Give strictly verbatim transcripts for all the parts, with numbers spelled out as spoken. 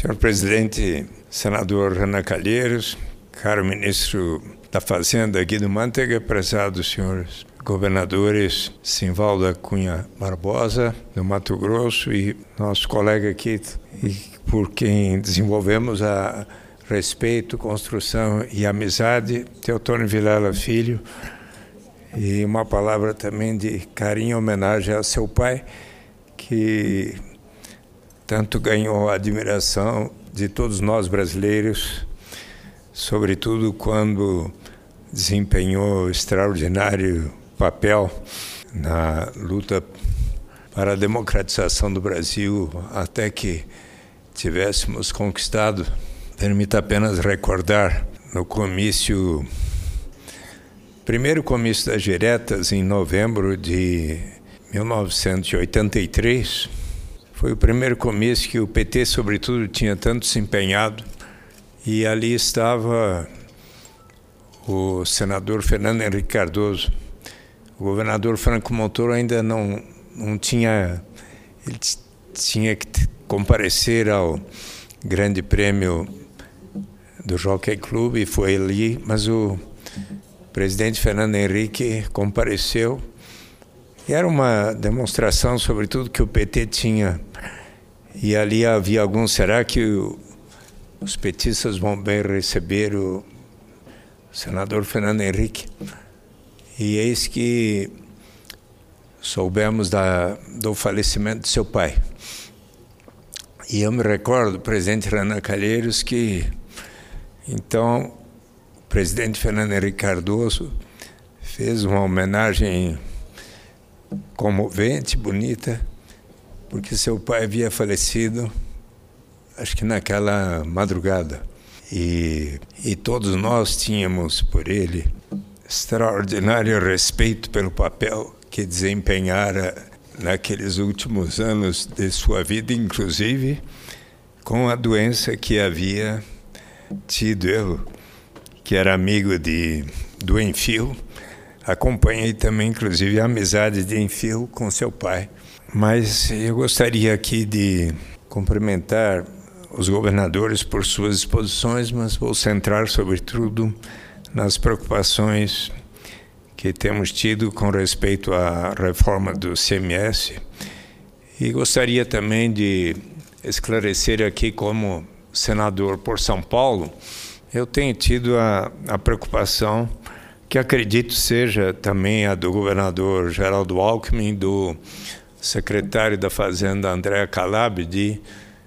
Senhor presidente, senador Renan Calheiros, caro ministro da Fazenda Guido Mantega, prezados senhores governadores Simvaldo da Cunha Barbosa, do Mato Grosso, e nosso colega aqui, e por quem desenvolvemos a respeito, construção e amizade, Teotônio Vilela Filho, e uma palavra também de carinho e homenagem ao seu pai, que tanto ganhou a admiração de todos nós brasileiros, sobretudo quando desempenhou extraordinário papel na luta para a democratização do Brasil, até que tivéssemos conquistado. Permita apenas recordar, no comício, primeiro comício das diretas, em novembro de mil novecentos e oitenta e três, foi o primeiro comício que o P T, sobretudo, tinha tanto se empenhado, e ali estava o senador Fernando Henrique Cardoso. O governador Franco Montoro ainda não, não tinha, ele tinha que comparecer ao Grande Prêmio do Jockey Club, e foi ali, mas o presidente Fernando Henrique compareceu, e era uma demonstração, sobretudo, que o P T tinha, e ali havia alguns, será que o, os petistas vão bem receber o senador Fernando Henrique? E eis que soubemos da, do falecimento de seu pai. E eu me recordo, presidente Renan Calheiros, que então o presidente Fernando Henrique Cardoso fez uma homenagem comovente, bonita, porque seu pai havia falecido, acho que naquela madrugada. E, e todos nós tínhamos por ele extraordinário respeito pelo papel que desempenhara naqueles últimos anos de sua vida, inclusive com a doença que havia tido. Eu, que era amigo de, do Enfio, acompanhei também, inclusive, a amizade de Enfio com seu pai. Mas eu gostaria aqui de cumprimentar os governadores por suas exposições, mas vou centrar, sobretudo, nas preocupações que temos tido com respeito à reforma do C M S. E gostaria também de esclarecer aqui, como senador por São Paulo, eu tenho tido a, a preocupação, que acredito seja também a do governador Geraldo Alckmin, do secretário da Fazenda André Calab, de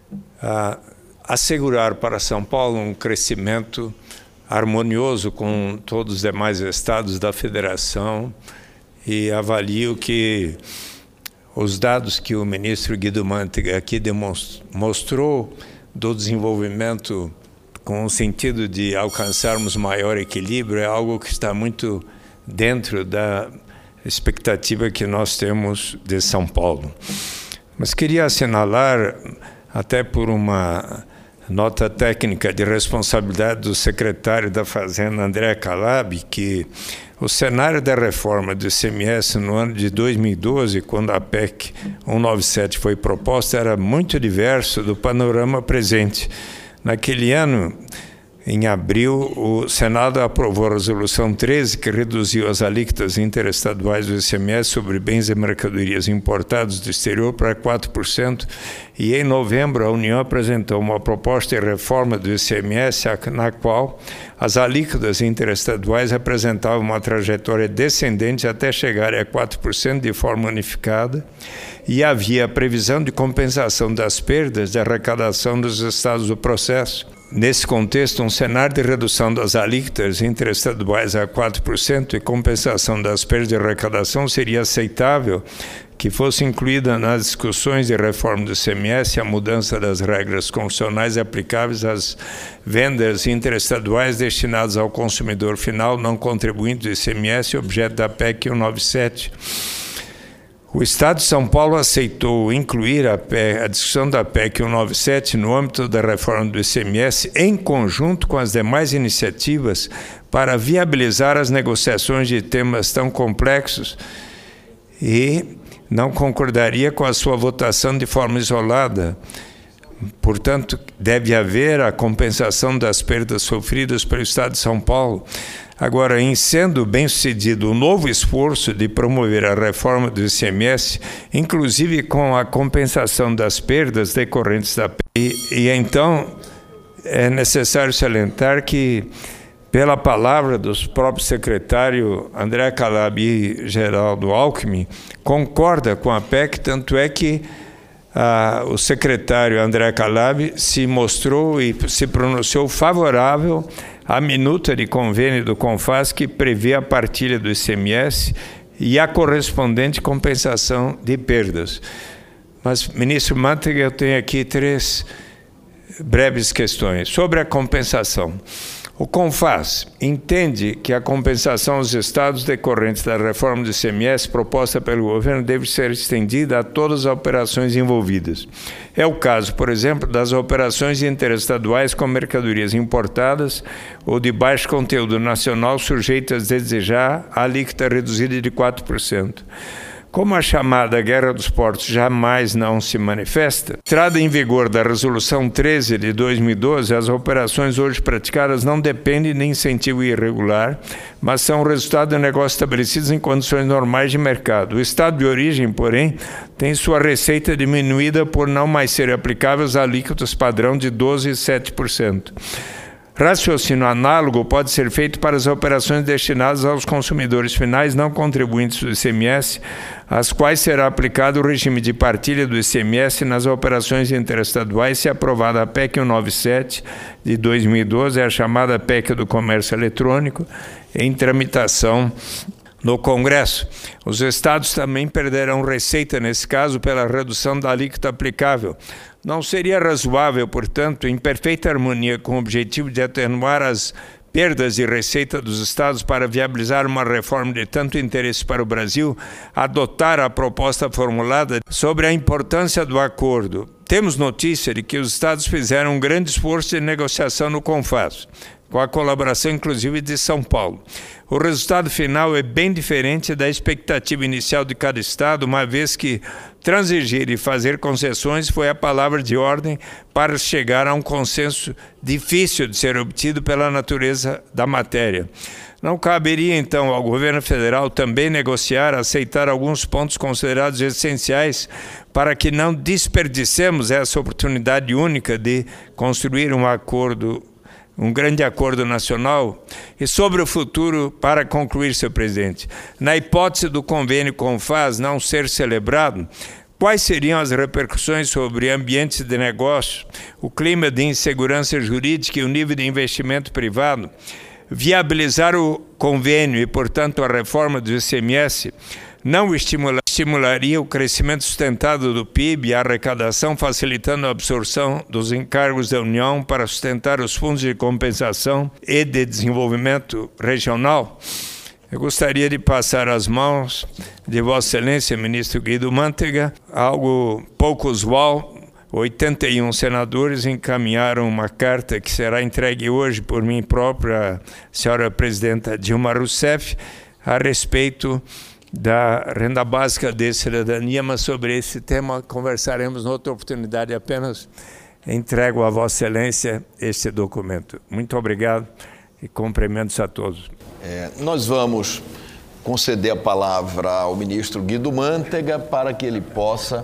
a, assegurar para São Paulo um crescimento harmonioso com todos os demais estados da federação, e avalio que os dados que o ministro Guido Mantega aqui mostrou do desenvolvimento com o sentido de alcançarmos maior equilíbrio é algo que está muito dentro da expectativa que nós temos de São Paulo. Mas queria assinalar, até por uma nota técnica de responsabilidade do secretário da Fazenda, André Calab, que o cenário da reforma do I C M S no ano de dois mil e doze, quando a P E C cento e noventa e sete foi proposta, era muito diverso do panorama presente. Naquele ano, em abril, o Senado aprovou a Resolução treze, que reduziu as alíquotas interestaduais do I C M S sobre bens e mercadorias importados do exterior para quatro por cento, e em novembro a União apresentou uma proposta de reforma do I C M S, na qual as alíquotas interestaduais apresentavam uma trajetória descendente até chegar a quatro por cento de forma unificada, e havia a previsão de compensação das perdas de arrecadação dos estados do processo. Nesse contexto, um cenário de redução das alíquotas interestaduais a quatro por cento e compensação das perdas de arrecadação seria aceitável que fosse incluída nas discussões de reforma do I C M S a mudança das regras constitucionais aplicáveis às vendas interestaduais destinadas ao consumidor final não contribuinte do I C M S, objeto da P E C cento e noventa e sete. O Estado de São Paulo aceitou incluir a, P E C, a discussão da P E C cento e noventa e sete no âmbito da reforma do I C M S, em conjunto com as demais iniciativas, para viabilizar as negociações de temas tão complexos, e não concordaria com a sua votação de forma isolada, Portanto, deve haver a compensação das perdas sofridas pelo Estado de São Paulo. Agora, em sendo bem-sucedido o novo esforço de promover a reforma do I C M S, inclusive com a compensação das perdas decorrentes da P E C, e, e então é necessário salientar que, pela palavra dos próprios secretários André Calab e Geraldo Alckmin, concorda com a P E C, tanto é que ah, o secretário André Calab se mostrou e se pronunciou favorável à minuta de convênio do CONFAS que prevê a partilha do I C M S e a correspondente compensação de perdas. Mas, ministro Mantega, eu tenho aqui três breves questões. Sobre a compensação. O CONFAS entende que a compensação aos estados decorrentes da reforma do I C M S proposta pelo governo deve ser estendida a todas as operações envolvidas. É o caso, por exemplo, das operações interestaduais com mercadorias importadas ou de baixo conteúdo nacional sujeitas a desejar a alíquota reduzida de quatro por cento. Como a chamada Guerra dos Portos jamais não se manifesta, entrada em vigor da Resolução treze de dois mil e doze, as operações hoje praticadas não dependem de incentivo irregular, mas são resultado de negócios estabelecidos em condições normais de mercado. O estado de origem, porém, tem sua receita diminuída por não mais ser aplicáveis a alíquotas padrão de doze vírgula sete por cento. Raciocínio análogo pode ser feito para as operações destinadas aos consumidores finais não contribuintes do I C M S, às quais será aplicado o regime de partilha do I C M S nas operações interestaduais, se aprovada a P E C cento e noventa e sete de dois mil e doze, a chamada P E C do Comércio Eletrônico, em tramitação no Congresso. Os estados também perderão receita, nesse caso, pela redução da alíquota aplicável. Não seria razoável, portanto, em perfeita harmonia com o objetivo de atenuar as perdas de receita dos estados para viabilizar uma reforma de tanto interesse para o Brasil, adotar a proposta formulada sobre a importância do acordo? Temos notícia de que os estados fizeram um grande esforço de negociação no CONFAS, com a colaboração inclusive de São Paulo. O resultado final é bem diferente da expectativa inicial de cada estado, uma vez que transigir e fazer concessões foi a palavra de ordem para chegar a um consenso difícil de ser obtido pela natureza da matéria. Não caberia, então, ao governo federal também negociar, aceitar alguns pontos considerados essenciais para que não desperdicemos essa oportunidade única de construir um acordo, um grande acordo nacional? E sobre o futuro, para concluir, senhor presidente, na hipótese do convênio CONFAS não ser celebrado, quais seriam as repercussões sobre ambientes de negócio, o clima de insegurança jurídica e o nível de investimento privado? Viabilizar o convênio e, portanto, a reforma do I C M S não estimula, estimularia o crescimento sustentado do P I B e a arrecadação, facilitando a absorção dos encargos da União para sustentar os fundos de compensação e de desenvolvimento regional? Eu gostaria de passar as mãos de Vossa Excelência, ministro Guido Mantega, algo pouco usual. oitenta e um senadores encaminharam uma carta que será entregue hoje por mim própria, senhora presidenta Dilma Rousseff, a respeito da renda básica de cidadania, mas sobre esse tema conversaremos noutra oportunidade. Apenas entrego a Vossa Excelência este documento. Muito obrigado e cumprimentos a todos. É, nós vamos conceder a palavra ao ministro Guido Mantega para que ele possa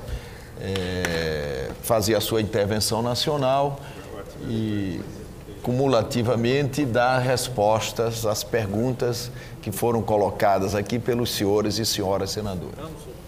é, fazer a sua intervenção nacional e, cumulativamente, dar respostas às perguntas que foram colocadas aqui pelos senhores e senhoras senadores.